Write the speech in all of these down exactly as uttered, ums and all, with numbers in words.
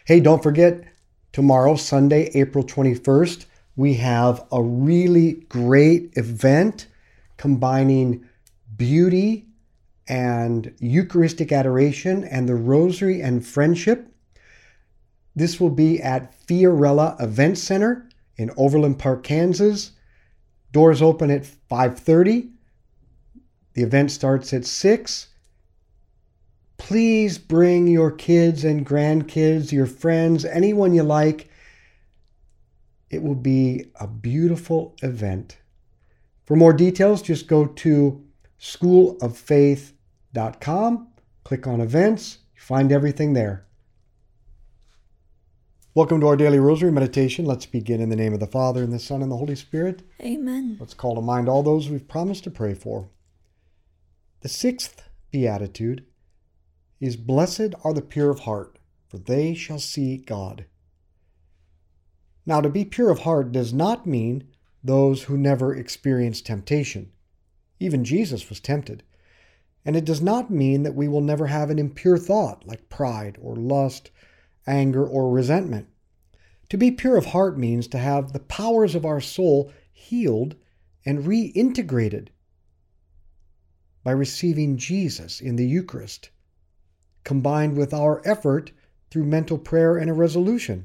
Hey, don't forget, tomorrow, Sunday, April twenty-first, we have a really great event combining beauty and Eucharistic adoration and the Rosary and Friendship. This will be at Fiorella Event Center in Overland Park, Kansas. Doors open at five thirty. The event starts at six. Please bring your kids and grandkids, your friends, anyone you like. It will be a beautiful event. For more details, just go to school of faith dot com, click on events, find everything there. Welcome to our daily rosary meditation. Let's begin in the name of the Father, and the Son, and the Holy Spirit. Amen. Let's call to mind all those we've promised to pray for. The sixth beatitude is, "Blessed are the pure of heart, for they shall see God." Now, to be pure of heart does not mean those who never experience temptation. Even Jesus was tempted. And it does not mean that we will never have an impure thought like pride or lust, anger or resentment. To be pure of heart means to have the powers of our soul healed and reintegrated by receiving Jesus in the Eucharist, combined with our effort through mental prayer and a resolution.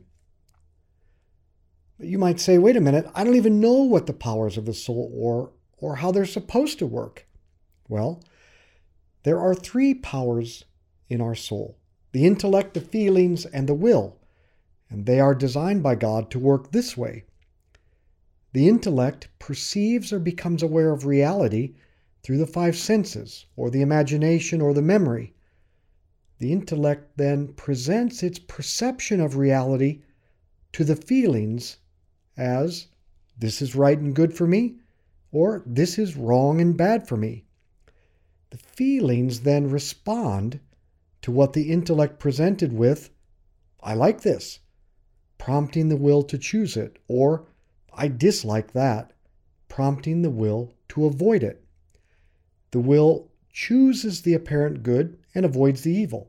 But you might say, wait a minute, I don't even know what the powers of the soul are or how they're supposed to work. Well, there are three powers in our soul: the intellect, the feelings, and the will. And they are designed by God to work this way. The intellect perceives or becomes aware of reality through the five senses, or the imagination, or the memory. The intellect then presents its perception of reality to the feelings as, this is right and good for me, or this is wrong and bad for me. The feelings then respond to what the intellect presented with, I like this, prompting the will to choose it, or I dislike that, prompting the will to avoid it. The will chooses the apparent good and avoids the evil.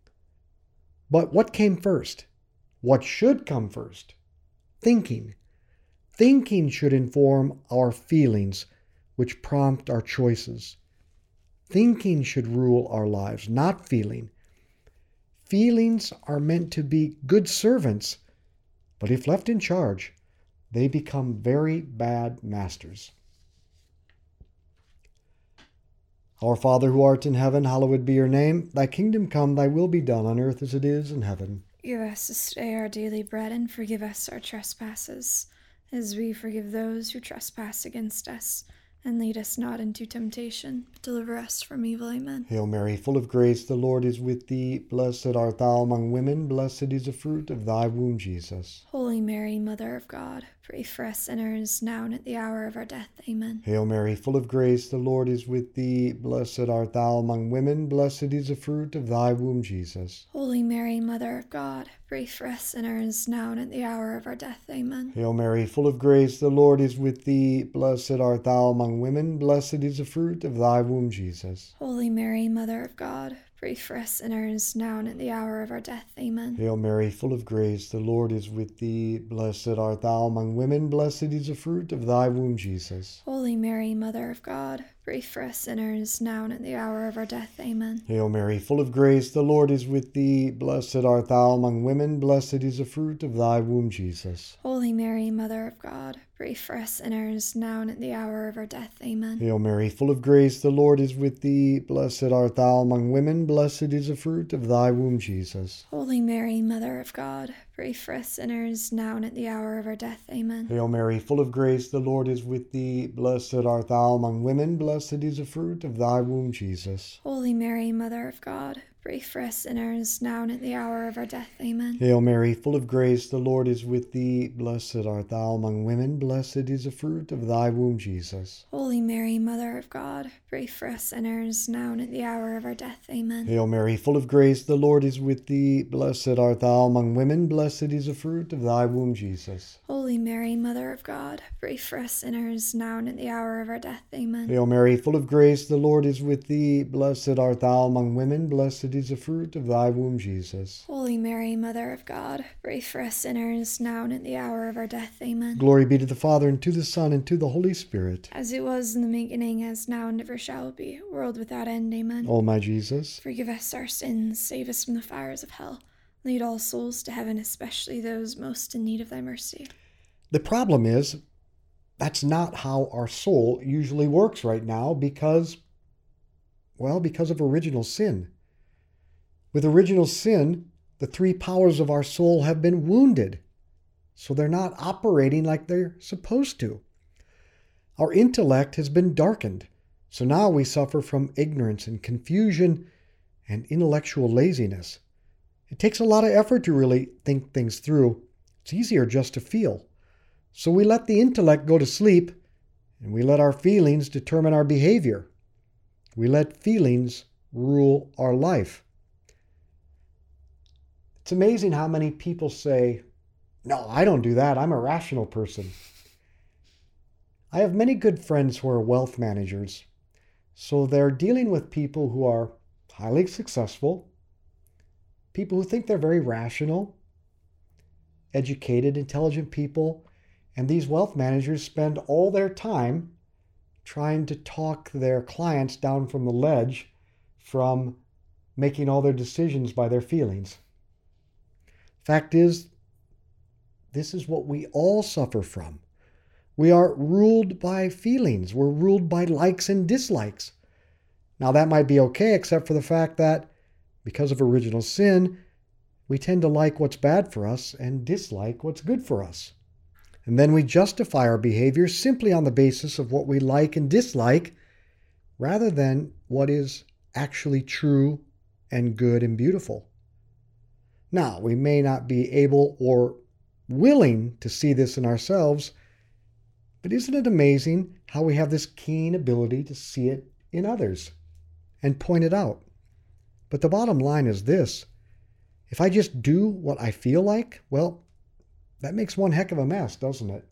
But what came first? What should come first? Thinking. Thinking should inform our feelings, which prompt our choices. Thinking should rule our lives, not feeling. Feelings are meant to be good servants, but if left in charge, they become very bad masters. Our Father who art in heaven, hallowed be your name. Thy kingdom come, thy will be done on earth as it is in heaven. Give us this day our daily bread, and forgive us our trespasses, as we forgive those who trespass against us. And lead us not into temptation, but deliver us from evil. Amen. Hail Mary, full of grace, the Lord is with thee. Blessed art thou among women, blessed is the fruit of thy womb, Jesus. Holy Mary, Mother of God, pray for us sinners, now and at the hour of our death. Amen. Hail Mary, full of grace, the Lord is with thee. Blessed art thou among women, blessed is the fruit of thy womb, Jesus. Holy Mary, Mother of God, pray for us sinners, now and at the hour of our death. Amen. Hail Mary, full of grace, the Lord is with thee. Blessed art thou among women, blessed is the fruit of thy womb, Jesus. Holy Mary, Mother of God, pray for us sinners, now and at the hour of our death. Amen. Hail Mary, full of grace, the Lord is with thee. Blessed art thou among women, blessed is the fruit of thy womb, Jesus. Holy Mary, Mother of God, pray for us sinners, now and at the hour of our death. Amen. Hail Mary, full of grace, the Lord is with thee. Blessed art thou among women, blessed is the fruit of thy womb, Jesus. Holy Mary, Mother of God, pray for us sinners, now and at the hour of our death. Amen. Hail Mary, full of grace, the Lord is with thee. Blessed art thou among women, blessed is the fruit of thy womb, Jesus. Holy Mary, Mother of God, pray for us sinners, now and at the hour of our death. Amen. Hail Mary, full of grace, the Lord is with thee. Blessed art thou among women, blessed is the fruit of thy womb, Jesus. Holy Mary, Mother of God, pray for us sinners, now and at the hour of our death. Amen. Hail Mary, full of grace, the Lord is with thee. Blessed art thou among women, blessed is the fruit of thy womb, Jesus. Holy Mary, Mother of God, pray for us sinners, now and at the hour of our death. Amen. Hail Mary, full of grace, the Lord is with thee. Blessed art thou among women, blessed is the fruit of thy womb, Jesus. Holy Mary, Mother of God, pray for us sinners, now and at the hour of our death. Amen. Hail Mary, full of grace, the Lord is with thee. Blessed art thou among women, blessed blessed is the fruit of thy womb, Jesus. Holy Mary, Mother of God, pray for us sinners, now and at the hour of our death. Amen. Glory be to the Father, and to the Son, and to the Holy Spirit. As it was in the beginning, as now, and ever shall be, world without end. Amen. O my Jesus, forgive us our sins, save us from the fires of hell. Lead all souls to heaven, especially those most in need of thy mercy. the problem is, that's not how our soul usually works right now because, well, because of original sin. With original sin, the three powers of our soul have been wounded, so they're not operating like they're supposed to. Our intellect has been darkened, so now we suffer from ignorance and confusion and intellectual laziness. It takes a lot of effort to really think things through. It's easier just to feel. So we let the intellect go to sleep, and we let our feelings determine our behavior. We let feelings rule our life. It's amazing how many people say, "No, I don't do that. I'm a rational person." I have many good friends who are wealth managers. So they're dealing with people who are highly successful, people who think they're very rational, educated, intelligent people, and these wealth managers spend all their time trying to talk their clients down from the ledge from making all their decisions by their feelings. Fact is, this is what we all suffer from. We are ruled by feelings. We're ruled by likes and dislikes. Now that might be okay, except for the fact that because of original sin, we tend to like what's bad for us and dislike what's good for us. And then we justify our behavior simply on the basis of what we like and dislike, rather than what is actually true and good and beautiful. Now, we may not be able or willing to see this in ourselves, but isn't it amazing how we have this keen ability to see it in others and point it out? But the bottom line is this: if I just do what I feel like, well, that makes one heck of a mess, doesn't it?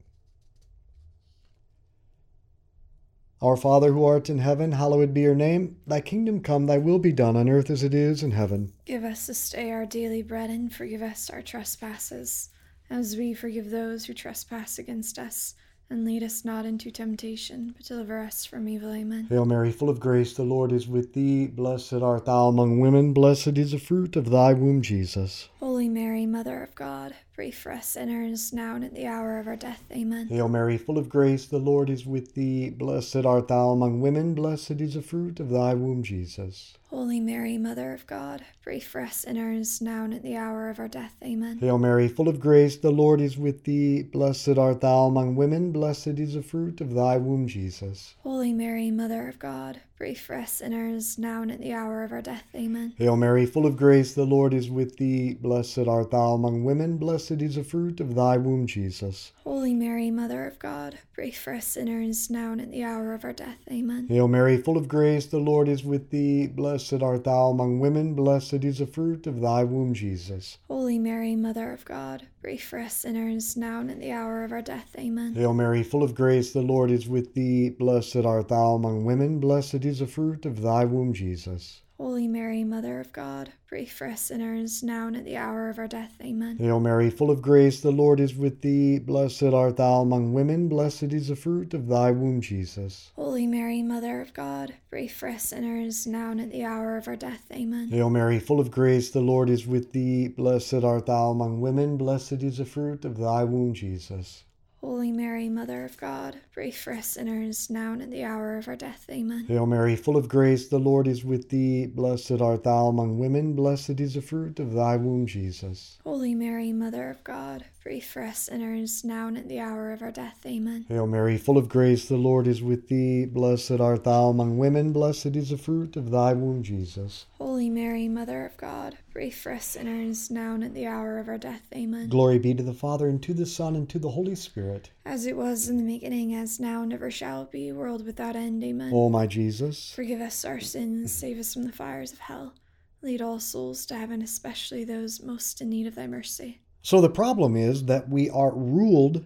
Our Father who art in heaven, hallowed be your name. Thy kingdom come, thy will be done on earth as it is in heaven. Give us this day our daily bread, and forgive us our trespasses, as we forgive those who trespass against us. And lead us not into temptation, but deliver us from evil. Amen. Hail Mary, full of grace, the Lord is with thee. Blessed art thou among women. Blessed is the fruit of thy womb, Jesus. Holy Mary, Mother of God, pray for us sinners, now and at the hour of our death. Amen. Hail Mary, full of grace, the Lord is with thee. Blessed art thou among women. Blessed is the fruit of thy womb, Jesus. Holy Mary, Mother of God, pray for us sinners, now and at the hour of our death. Amen. Hail Mary, full of grace, the Lord is with thee. Blessed art thou among women. Blessed is the fruit of thy womb, Jesus. Holy Mary, Mother of God, pray for us sinners, now and at the hour of our death. Amen. Hail Mary, full of grace, the Lord is with thee. Blessed art thou among women. Blessed is the fruit of thy womb, Jesus. Holy Mary, Mother of God, pray for us sinners, now and at the hour of our death. Amen. Hail Mary, full of grace, the Lord is with thee. Blessed art thou among women. Blessed is the fruit of thy womb, Jesus. Holy Mary, Mother of God, pray for us sinners, now and at the hour of our death. Amen. Hail Mary, full of grace, the Lord is with thee. Blessed art thou among women. Blessed is the fruit of thy womb, Jesus. Holy Mary, Mother of God, pray for us sinners, now and at the hour of our death. Amen. Hail Mary, full of grace, the Lord is with thee. Blessed art thou among women. Blessed is the fruit of thy womb, Jesus. Holy Mary, Mother of God, pray for us sinners, now and at the hour of our death. Amen. Hail Mary, full of grace, the Lord is with thee. Blessed art thou among women. Blessed is the fruit of thy womb, Jesus. Holy Mary, Mother of God, pray for us sinners, now and at the hour of our death. Amen. Hail Mary, full of grace, the Lord is with thee. Blessed art thou among women. Blessed is the fruit of thy womb, Jesus. Holy Mary, Mother of God, pray for us sinners, now and at the hour of our death. Amen. Hail Mary, full of grace, the Lord is with thee. Blessed art thou among women. Blessed is the fruit of thy womb, Jesus. Holy Mary, Mother of God, pray for us sinners, now and at the hour of our death. Amen. Glory be to the Father, and to the Son, and to the Holy Spirit. As it was in the beginning, as now, and ever shall be, world without end. Amen. O my Jesus, forgive us our sins, save us from the fires of hell. Lead all souls to heaven, especially those most in need of thy mercy. So the problem is that we are ruled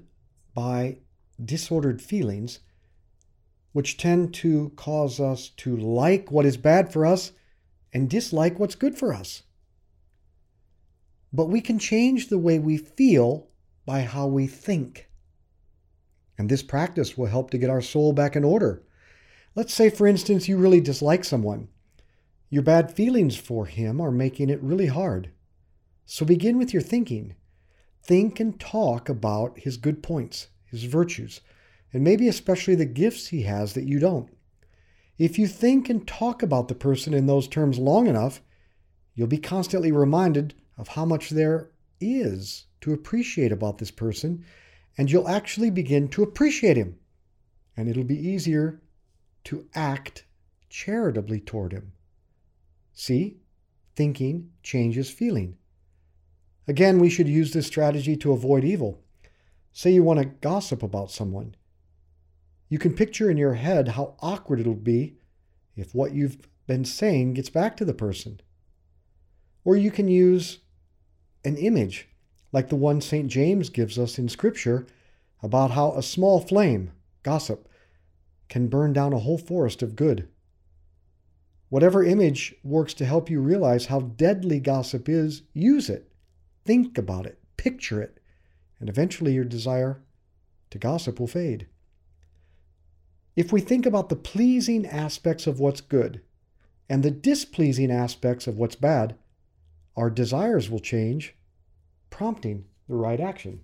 by disordered feelings, which tend to cause us to like what is bad for us and dislike what's good for us. But we can change the way we feel by how we think. And this practice will help to get our soul back in order. Let's say, for instance, you really dislike someone. Your bad feelings for him are making it really hard. So begin with your thinking. Think and talk about his good points, his virtues, and maybe especially the gifts he has that you don't. If you think and talk about the person in those terms long enough, you'll be constantly reminded of how much there is to appreciate about this person, and you'll actually begin to appreciate him. And it'll be easier to act charitably toward him. See? Thinking changes feeling. Again, we should use this strategy to avoid evil. Say you want to gossip about someone. You can picture in your head how awkward it'll be if what you've been saying gets back to the person. Or you can use an image like the one Saint James gives us in Scripture about how a small flame, gossip, can burn down a whole forest of good. Whatever image works to help you realize how deadly gossip is, use it. Think about it, picture it, and eventually your desire to gossip will fade. If we think about the pleasing aspects of what's good and the displeasing aspects of what's bad, our desires will change, prompting the right action.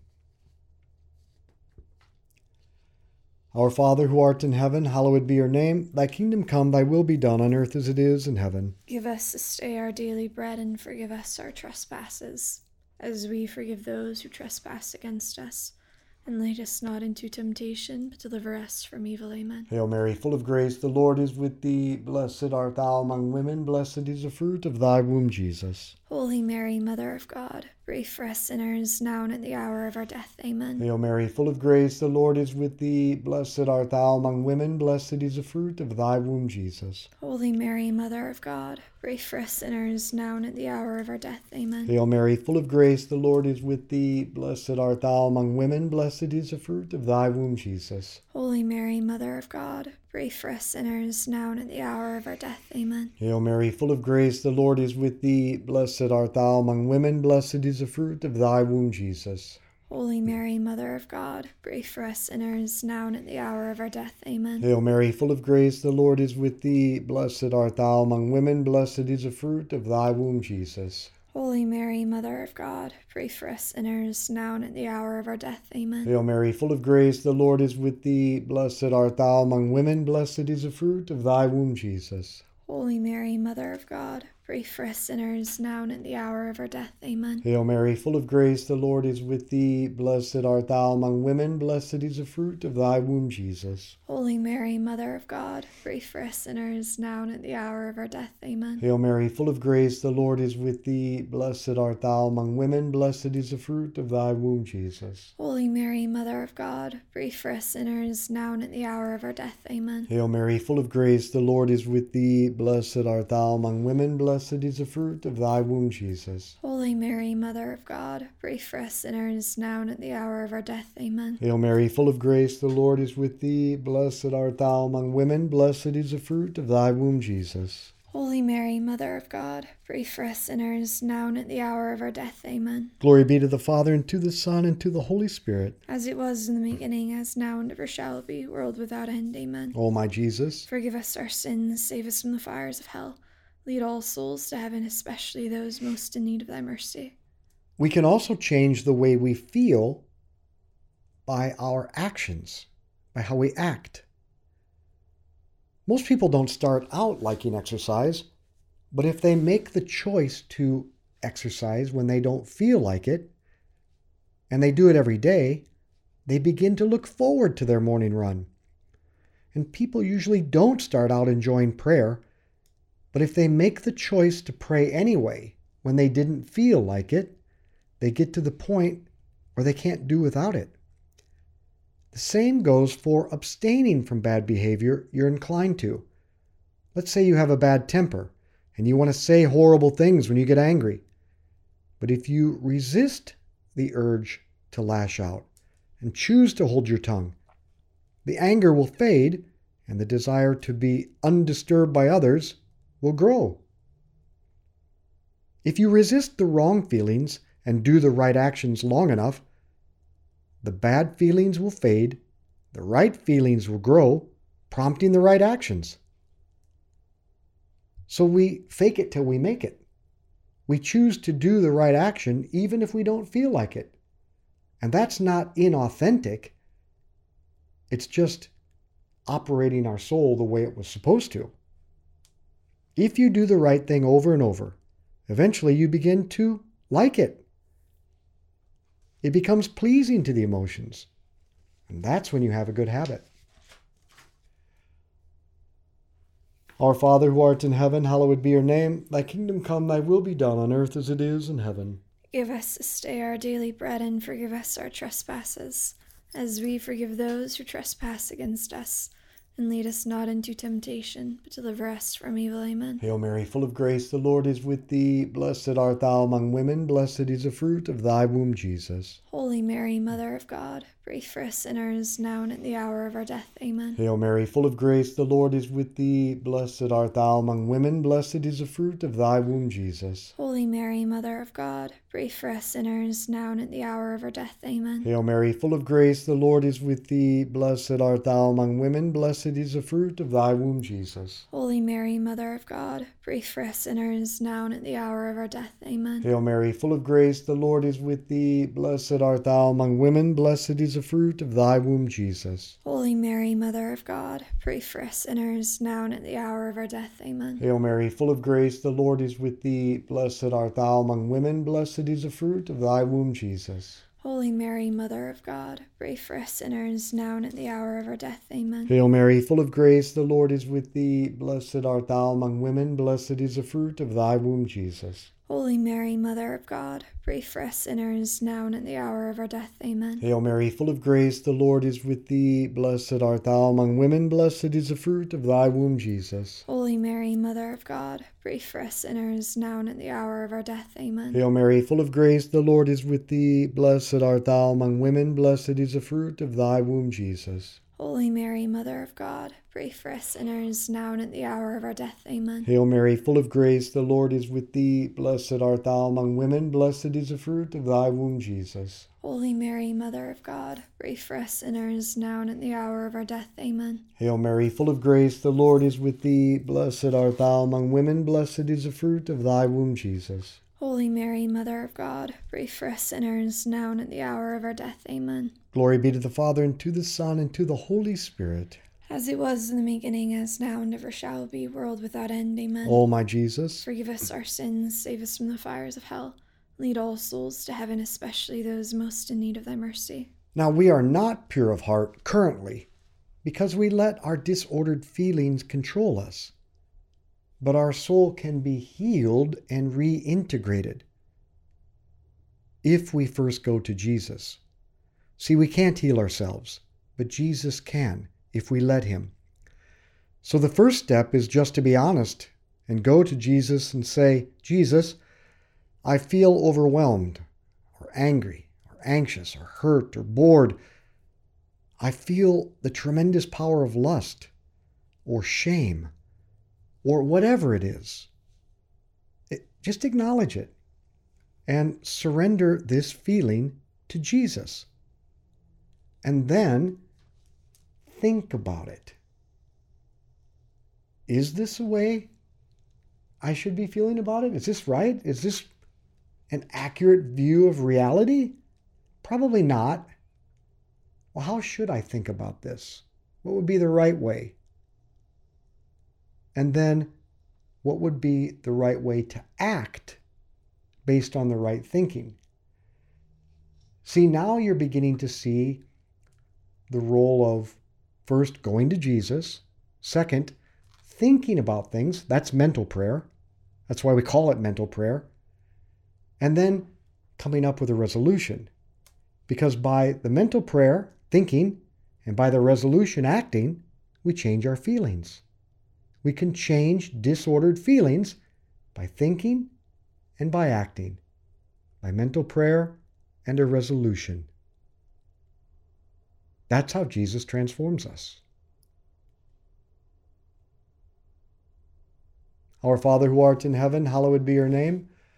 Our Father, who art in heaven, hallowed be your name. Thy kingdom come, thy will be done on earth as it is in heaven. Give us this day our daily bread, and forgive us our trespasses, as we forgive those who trespass against us. And lead us not into temptation, but deliver us from evil. Amen. Hail Mary, full of grace, the Lord is with thee. Blessed art thou among women, blessed is the fruit of thy womb, Jesus. Holy Mary, Mother of God, pray for us sinners, now and at the hour of our death. Amen. Hail Mary, full of grace, the Lord is with thee. Blessed art thou among women, blessed is the fruit of thy womb, Jesus. Holy Mary, Mother of God, pray for us sinners, now and at the hour of our death. Amen. Hail Mary, full of grace, the Lord is with thee. Blessed art thou among women, blessed is the fruit of thy womb, Jesus. Holy Mary, Mother of God, pray for us sinners, now and at the hour of our death. Amen. Hail Mary, full of grace, the Lord is with thee. Blessed art thou among women, blessed is the fruit of thy womb, Jesus. Holy Mary, Mother of God, pray for us sinners, now and at the hour of our death. Amen. Hail Mary, full of grace, the Lord is with thee. Blessed art thou among women, blessed is the fruit of thy womb, Jesus. Holy Mary, Mother of God, pray for us sinners, now and at the hour of our death. Amen. Hail Mary, full of grace, the Lord is with thee. Blessed art thou among women, blessed is the fruit of thy womb, Jesus. Holy Mary, Mother of God, pray for us sinners, now and at the hour of our death. Amen. Hail Mary, full of grace, the Lord is with thee. Blessed art thou among women, blessed is the fruit of thy womb, Jesus. Holy Mary, Mother of God, pray for us sinners, now and at the hour of our death. Amen. Hail Mary, full of grace, the Lord is with thee. Blessed art thou among women, blessed is the fruit of thy womb, Jesus. Holy Mary, Mother of God, pray for us sinners, now and at the hour of our death. Amen. Hail Mary, full of grace, the Lord is with thee. Blessed art thou among women, blessed is the fruit of thy womb, Jesus. Holy Mary, Mother of God, pray for us sinners, now and at the hour of our death. Amen. Hail Mary, full of grace, the Lord is with thee. Blessed art thou among women, blessed is the fruit of thy womb, Jesus. Holy Mary, Mother of God, pray for us sinners, now and at the hour of our death. Amen. Glory be to the Father, and to the Son, and to the Holy Spirit. As it was in the beginning, as now, and ever shall be, world without end. Amen. O my Jesus, forgive us our sins, save us from the fires of hell. Lead all souls to heaven, especially those most in need of thy mercy. We can also change the way we feel by our actions, by how we act. Most people don't start out liking exercise, but if they make the choice to exercise when they don't feel like it, and they do it every day, they begin to look forward to their morning run. And people usually don't start out enjoying prayer, but if they make the choice to pray anyway when they didn't feel like it, they get to the point where they can't do without it. The same goes for abstaining from bad behavior you're inclined to. Let's say you have a bad temper and you want to say horrible things when you get angry. But if you resist the urge to lash out and choose to hold your tongue, the anger will fade and the desire to be undisturbed by others will grow. If you resist the wrong feelings and do the right actions long enough, the bad feelings will fade, the right feelings will grow, prompting the right actions. So we fake it till we make it. We choose to do the right action even if we don't feel like it. And that's not inauthentic. It's just operating our soul the way it was supposed to. If you do the right thing over and over, eventually you begin to like it. It becomes pleasing to the emotions. And that's when you have a good habit. Our Father who art in heaven, hallowed be your name. Thy kingdom come, thy will be done on earth as it is in heaven. Give us this day our daily bread, and forgive us our trespasses, as we forgive those who trespass against us. And lead us not into temptation, but deliver us from evil. Amen. Hail Mary, full of grace, the Lord is with thee. Blessed art thou among women, blessed is the fruit of thy womb, Jesus. Holy Mary, Mother of God, pray for us sinners, now and at the hour of our death. Amen. Hail Mary, full of grace, the Lord is with thee. Blessed art thou among women, blessed is the fruit of thy womb, Jesus. Holy Mary, Mother of God, pray for us sinners, now and at the hour of our death. Amen. Hail Mary, full of grace, the Lord is with thee. Blessed art thou among women, blessed is the fruit of thy womb, Jesus. Holy Mary, Mother of God, pray for us sinners, now and at the hour of our death. Amen. Hail Mary, full of grace, the Lord is with thee. Blessed art thou among women, blessed is the fruit of thy womb, Jesus. Holy Mary, Mother of God, pray for us sinners, now and at the hour of our death. Amen. Hail Mary, full of grace, the Lord is with thee. Blessed art thou among women, blessed is the fruit of thy womb, Jesus. Holy Mary, Mother of God, pray for us sinners, now and at the hour of our death. Amen. Hail Mary, full of grace, the Lord is with thee. Blessed art thou among women, blessed is the fruit of thy womb, Jesus. Holy Mary, Mother of God, pray for us sinners, now and at the hour of our death. Amen. Hail Mary, full of grace, the Lord is with thee. Blessed art thou among women, blessed is the fruit of thy womb, Jesus. Holy Mary, Mother of God, pray for us sinners, now and at the hour of our death. Amen. Hail Mary, full of grace, the Lord is with thee. Blessed art thou among women, blessed is the fruit of thy womb, Jesus. Holy Mary, Mother of God, pray for us sinners, now and at the hour of our death. Amen. Hail Mary, full of grace, the Lord is with thee. Blessed art thou among women, blessed is the fruit of thy womb, Jesus. Holy Mary, Mother of God, pray for us sinners, now and at the hour of our death. Amen. Hail Mary, full of grace, the Lord is with thee. Blessed art thou among women, blessed is the fruit of thy womb, Jesus. Holy Mary, Mother of God, pray for us sinners, now and at the hour of our death. Amen. Glory be to the Father, and to the Son, and to the Holy Spirit. As it was in the beginning, as now, and ever shall be, world without end. Amen. O my Jesus, forgive us our sins, save us from the fires of hell. Lead all souls to heaven, especially those most in need of thy mercy. Now we are not pure of heart currently, because we let our disordered feelings control us. But our soul can be healed and reintegrated if we first go to Jesus. See, we can't heal ourselves, but Jesus can if we let him. So the first step is just to be honest and go to Jesus and say, Jesus, I feel overwhelmed or angry or anxious or hurt or bored. I feel the tremendous power of lust or shame or whatever it is. It, just acknowledge it and surrender this feeling to Jesus. And then think about it. Is this the way I should be feeling about it? Is this right? Is this an accurate view of reality? Probably not. Well, how should I think about this? What would be the right way? And then, what would be the right way to act based on the right thinking? See, now you're beginning to see the role of first going to Jesus, second, thinking about things. That's mental prayer. That's why we call it mental prayer. And then coming up with a resolution. Because by the mental prayer, thinking, and by the resolution, acting, we change our feelings. We can change disordered feelings by thinking and by acting, by mental prayer and a resolution. That's how Jesus transforms us. Our Father who art in heaven, hallowed be your name.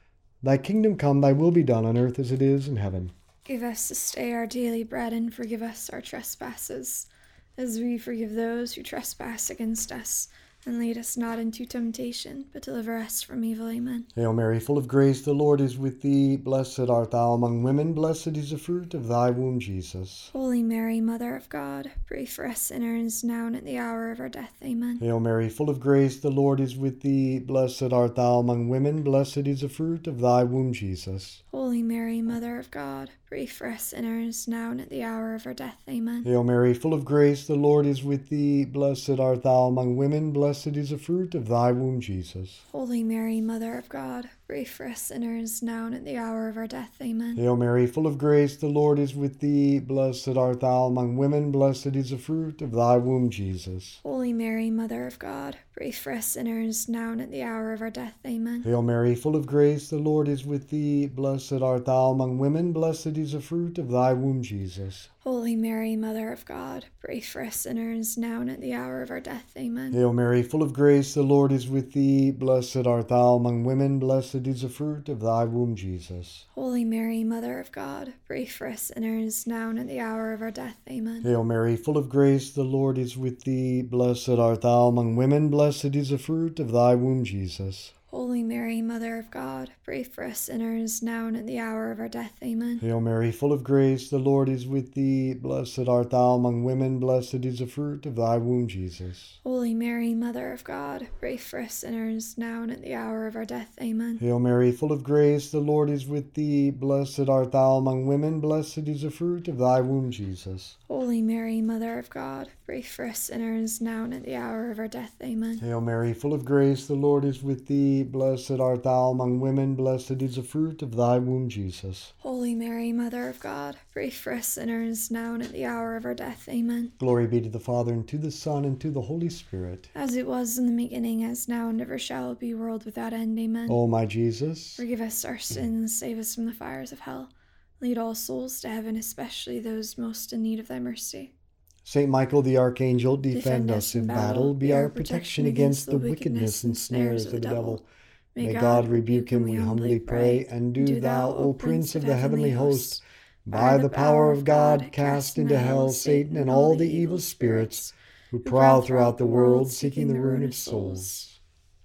Thy kingdom come, thy will be done on earth as it is in heaven. Give us this day our daily bread, and forgive us our trespasses, as we forgive those who trespass against us. And lead us not into temptation, but deliver us from evil. Amen. Hail Mary, full of grace, the Lord is with thee. Blessed art thou among women, blessed is the fruit of thy womb, Jesus. Holy Mary, Mother of God, pray for us sinners, now and at the hour of our death. Amen. Hail Mary, full of grace, the Lord is with thee. Blessed art thou among women, blessed is the fruit of thy womb, Jesus. Holy Mary, Mother of God, pray for us sinners, now and at the hour of our death. Amen. Hail Mary, full of grace, the Lord is with thee. Blessed art thou among women, blessed is the fruit of thy womb, Jesus. Holy Mary, Mother of God, pray for us sinners, now and at the hour of our death. Amen. Hail Mary, full of grace, the Lord is with thee. Blessed art thou among women, blessed is the fruit of thy womb, Jesus. Holy Mary, Mother of God, pray for us sinners, now and at the hour of our death. Amen. Hail Mary, full of grace, the Lord is with thee. Blessed art thou among women, blessed is the fruit of thy womb, Jesus. Holy Mary, Mother of God, pray for us sinners, now and at the hour of our death. Amen. Hail Mary, full of grace, the Lord is with thee. Blessed art thou among women, blessed is the fruit of thy womb, Jesus. Holy Mary, Mother of God, pray for us sinners, now and at the hour of our death. Amen. Hail Mary, full of grace, the Lord is with thee. Blessed art thou among women, blessed is the fruit of thy womb, Jesus. Holy Mary, Mother of God, pray for us sinners, now and at the hour of our death. Amen. Hail Mary, full of grace, the Lord is with thee. Blessed art thou among women, blessed is the fruit of thy womb, Jesus. Holy Mary, Mother of God, pray for us sinners, now and at the hour of our death. Amen. Hail Mary, full of grace, the Lord is with thee. Blessed art thou among women, blessed is the fruit of thy womb, Jesus. Holy Mary, Mother of God, pray for us sinners, now and at the hour of our death. Amen. Hail Mary, full of grace, the Lord is with thee. Blessed art thou among women, blessed is the fruit of thy womb, Jesus. Holy Mary, Mother of God, pray for us sinners, now and at the hour of our death. Amen. Glory be to the Father, and to the Son, and to the Holy Spirit. As it was in the beginning, as now, and ever shall be, world without end. Amen. O my Jesus, forgive us our sins, save us from the fires of hell. Lead all souls to heaven, especially those most in need of thy mercy. Saint Michael the Archangel, defend us in battle. Be our protection against the wickedness and snares of the devil. May God rebuke him, we humbly pray. And do thou, O Prince of the heavenly host, by the power of God, cast into hell Satan and all the evil spirits who prowl throughout the world, seeking the ruin of souls.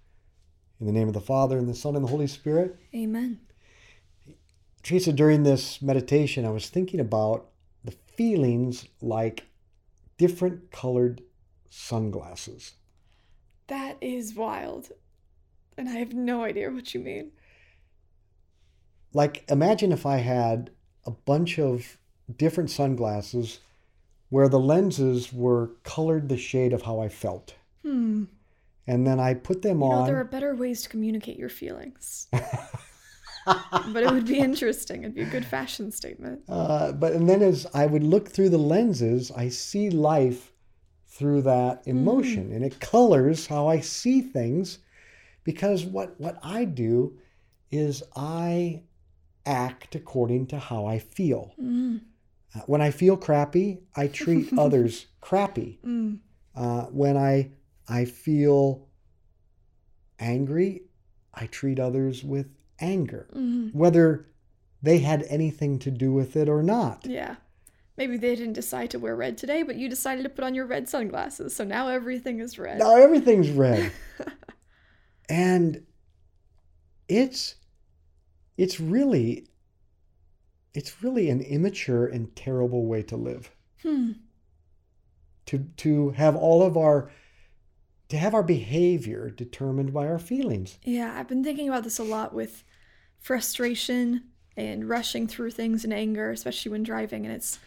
In the name of the Father, and the Son, and the Holy Spirit. Amen. Teresa, during this meditation, I was thinking about the feelings like different colored sunglasses. That is wild. And I have no idea what you mean. Like, imagine if I had a bunch of different sunglasses where the lenses were colored the shade of how I felt. Hmm. And then I put them you on. know, there are better ways to communicate your feelings. But it would be interesting. It'd be a good fashion statement. Uh, but and then as I would look through the lenses, I see life through that emotion. Mm. And it colors how I see things. Because what, what I do is I act according to how I feel. Mm. Uh, when I feel crappy, I treat others crappy. Mm. Uh, when I I feel angry, I treat others with anger, mm. whether they had anything to do with it or not. Yeah. Maybe they didn't decide to wear red today, but you decided to put on your red sunglasses, so now everything is red. Now everything's red. And it's it's really it's really an immature and terrible way to live. Hmm. To to have all of our to have our behavior determined by our feelings. Yeah, I've been thinking about this a lot with frustration and rushing through things in anger, especially when driving, and it's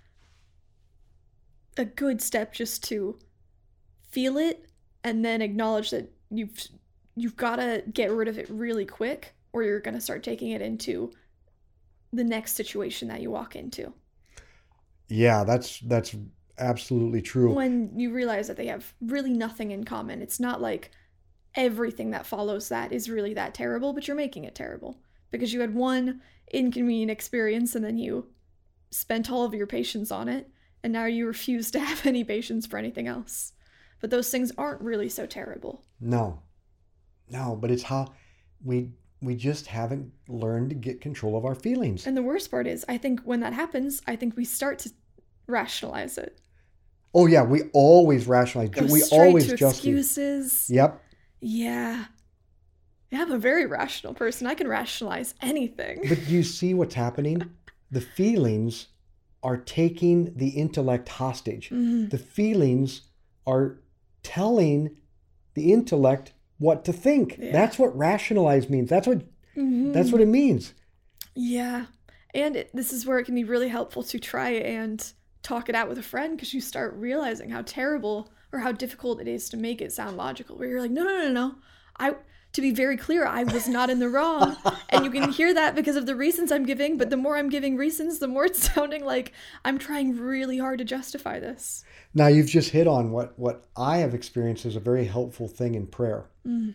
a good step just to feel it and then acknowledge that you've you've got to get rid of it really quick, or you're going to start taking it into the next situation that you walk into. Yeah, that's that's absolutely true. When you realize that they have really nothing in common. It's not like everything that follows that is really that terrible, but you're making it terrible because you had one inconvenient experience and then you spent all of your patience on it, and now you refuse to have any patience for anything else. But those things aren't really so terrible. No. No, but it's how we we just haven't learned to get control of our feelings. And the worst part is, I think when that happens, I think we start to rationalize it. Oh yeah, we always rationalize. Go we straight always to justify. excuses. Yep. Yeah. Yeah, I'm a very rational person. I can rationalize anything. But do you see what's happening? The feelings are taking the intellect hostage. Mhm. The feelings are telling the intellect what to think. Yeah. That's what rationalize means. That's what Mhm. that's what it means. Yeah. And it, this is where it can be really helpful to try and talk it out with a friend, because you start realizing how terrible or how difficult it is to make it sound logical, where you're like, no, no, no, no. I, to be very clear, I was not in the wrong. And you can hear that because of the reasons I'm giving. But the more I'm giving reasons, the more it's sounding like I'm trying really hard to justify this. Now you've just hit on what, what I have experienced as a very helpful thing in prayer. Mm.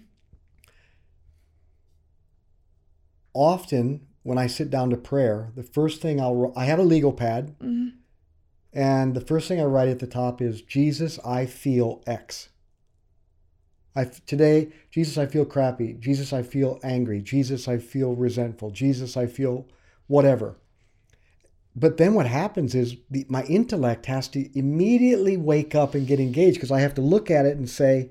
Often when I sit down to prayer, the first thing I'll, I have a legal pad. Mm. And the first thing I write at the top is, Jesus, I feel X. I, today, Jesus, I feel crappy. Jesus, I feel angry. Jesus, I feel resentful. Jesus, I feel whatever. But then what happens is the, my intellect has to immediately wake up and get engaged, because I have to look at it and say,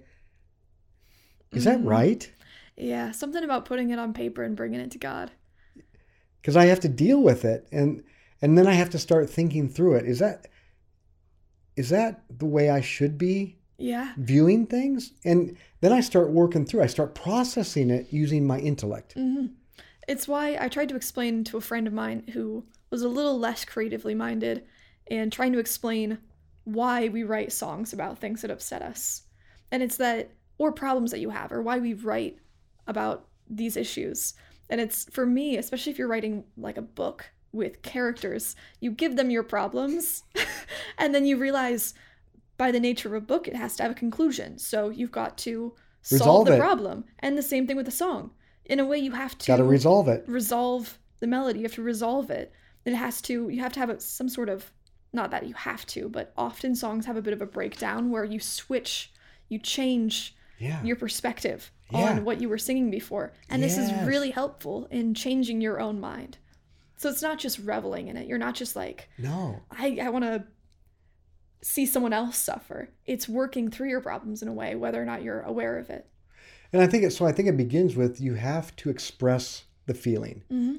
is that Mhm. right? Yeah, something about putting it on paper and bringing it to God. Because I have to deal with it. And and then I have to start thinking through it. Is that is that the way I should be Yeah. viewing things? And then I start working through, I start processing it using my intellect. hmm It's why I tried to explain to a friend of mine who was a little less creatively minded, and trying to explain why we write songs about things that upset us. And it's that, or problems that you have, or why we write about these issues. And it's, for me, especially if you're writing like a book with characters, you give them your problems and then you realize by the nature of a book, it has to have a conclusion. So you've got to solve Resolve the it. problem. And the same thing with a song. In a way, you have to Got to resolve it. resolve the melody. You have to resolve it. It has to, you have to have a, some sort of, not that you have to, but often songs have a bit of a breakdown where you switch, you change Yeah. your perspective Yeah. on what you were singing before. And this is Yes. really helpful in changing your own mind. So it's not just reveling in it. You're not just like, No. I, I want to see someone else suffer. It's working through your problems in a way, whether or not you're aware of it. And I think it, so I think it begins with, you have to express the feeling. Mm-hmm.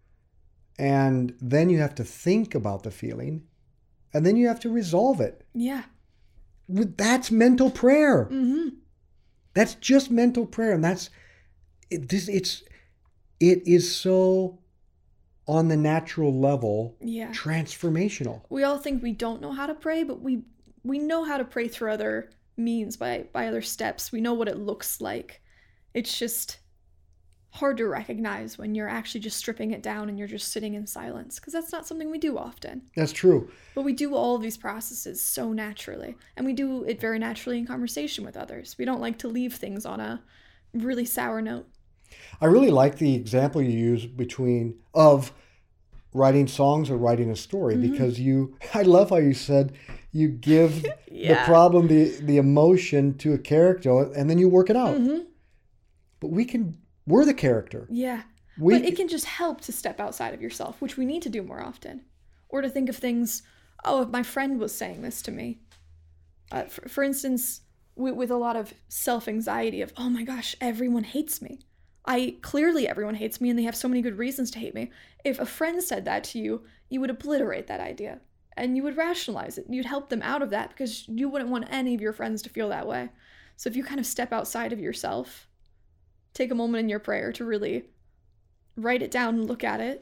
And then you have to think about the feeling. And then you have to resolve it. Yeah. That's mental prayer. Mm-hmm. That's just mental prayer. And that's, it, this, it's, it is so on the natural level, Yeah. transformational. We all think we don't know how to pray, but we we know how to pray through other means, by by other steps. We know what it looks like. It's just hard to recognize when you're actually just stripping it down and you're just sitting in silence, because that's not something we do often. That's true. But we do all of these processes so naturally, and we do it very naturally in conversation with others. We don't like to leave things on a really sour note. I really like the example you use between of writing songs or writing a story, Mhm. because you, I love how you said you give the Yeah. problem, the, the emotion to a character, and then you work it out. Mm-hmm. But we can, we're the character. Yeah. We, But it can just help to step outside of yourself, which we need to do more often. Or to think of things, oh, if my friend was saying this to me. Uh, for, for instance, with, with a lot of self-anxiety of, oh my gosh, everyone hates me. I clearly everyone hates me and they have so many good reasons to hate me. If a friend said that to you, you would obliterate that idea and you would rationalize it. You'd help them out of that because you wouldn't want any of your friends to feel that way. So if you kind of step outside of yourself, take a moment in your prayer to really write it down and look at it,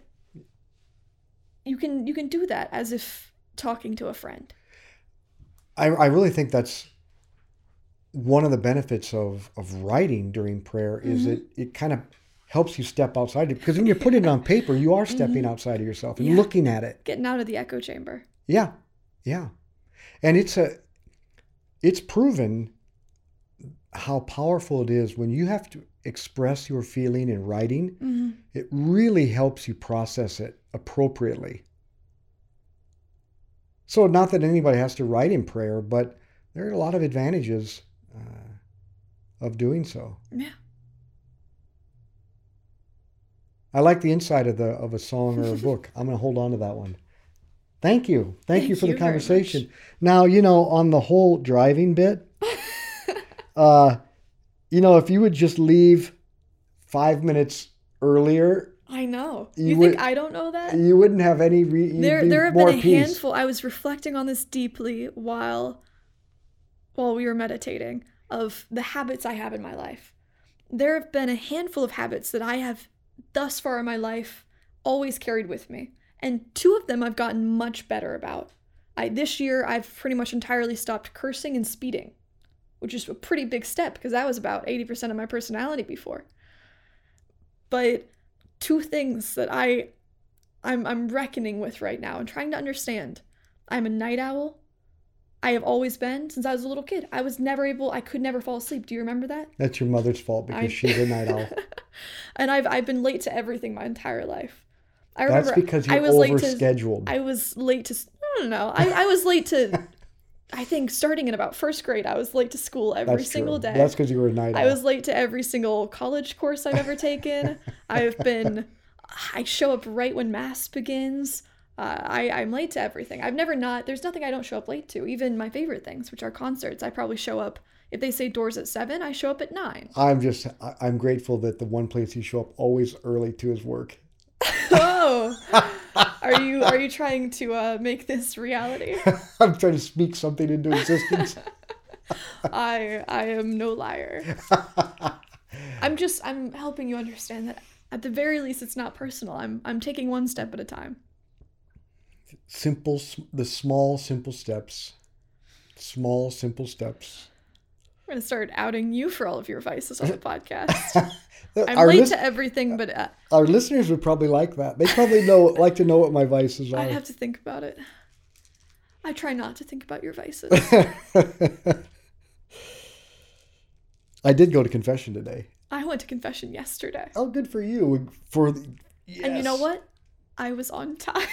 you can you can do that as if talking to a friend. I, I really think that's one of the benefits of, of writing during prayer is Mhm. it, it kind of helps you step outside it. Because when you're putting it on paper, you are stepping Mhm. outside of yourself and Yeah. looking at it. Getting out of the echo chamber. Yeah, yeah. And it's a, it's proven how powerful it is when you have to express your feeling in writing. Mm-hmm. It really helps you process it appropriately. So not that anybody has to write in prayer, but there are a lot of advantages uh, of doing so. Yeah. I like the inside of the of a song or a book. I'm going to hold on to that one. Thank you. Thank, Thank you for you the conversation. Now, you know, on the whole driving bit, uh, you know, if you would just leave five minutes earlier. I know. You, you think would, I don't know that? You wouldn't have any. Re- there, there have more been a peace. handful. I was reflecting on this deeply while, while we were meditating of the habits I have in my life. There have been a handful of habits that I have thus far in my life always carried with me. And two of them I've gotten much better about. I, this year, I've pretty much entirely stopped cursing and speeding, which is a pretty big step because that was about eighty percent of my personality before. But two things that I, I'm, I'm reckoning with right now and trying to understand. I'm a night owl. I have always been since I was a little kid. I was never able, I could never fall asleep. Do you remember that? That's your mother's fault because I, she's a night owl. And I've I've been late to everything my entire life. I remember That's because you're I was overscheduled. Late to, I was late to, I don't know. I, I was late to, I think starting in about first grade, I was late to school every That's single true. day. That's because you were a night owl. I was late to every single college course I've ever taken. I've been, I show up right when mass begins. Uh, I, I'm late to everything. I've never not, there's nothing I don't show up late to. Even my favorite things, which are concerts. I probably show up, if they say doors at seven, I show up at nine. I'm just, I'm grateful that the one place you show up always early to is work. Oh, are you are you trying to uh, make this reality? I'm trying to speak something into existence. I I am no liar. I'm just I'm helping you understand that at the very least it's not personal. I'm I'm taking one step at a time. Simple, the small simple steps. Small simple steps. I'm going to start outing you for all of your vices on the podcast. I'm our late list- to everything, but... Uh, our listeners would probably like that. They probably know like to know what my vices are. I'd have to think about it. I try not to think about your vices. I did go to confession today. I went to confession yesterday. Oh, good for you. For the, yes. And you know what? I was on time.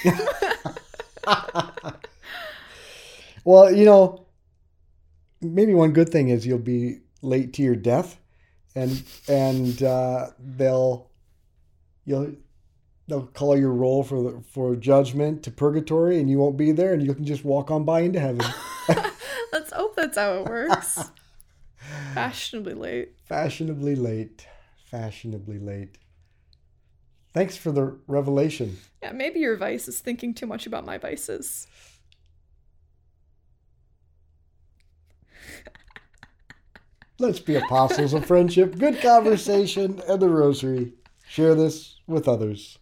Well, you know... Maybe one good thing is you'll be late to your death, and and uh, they'll you'll they'll call your roll for the, for judgment to purgatory, and you won't be there, and you can just walk on by into heaven. Let's hope that's how it works. Fashionably late. Fashionably late. Fashionably late. Thanks for the revelation. Yeah, maybe your vice is thinking too much about my vices. Let's be apostles of friendship, good conversation, and the rosary. Share this with others.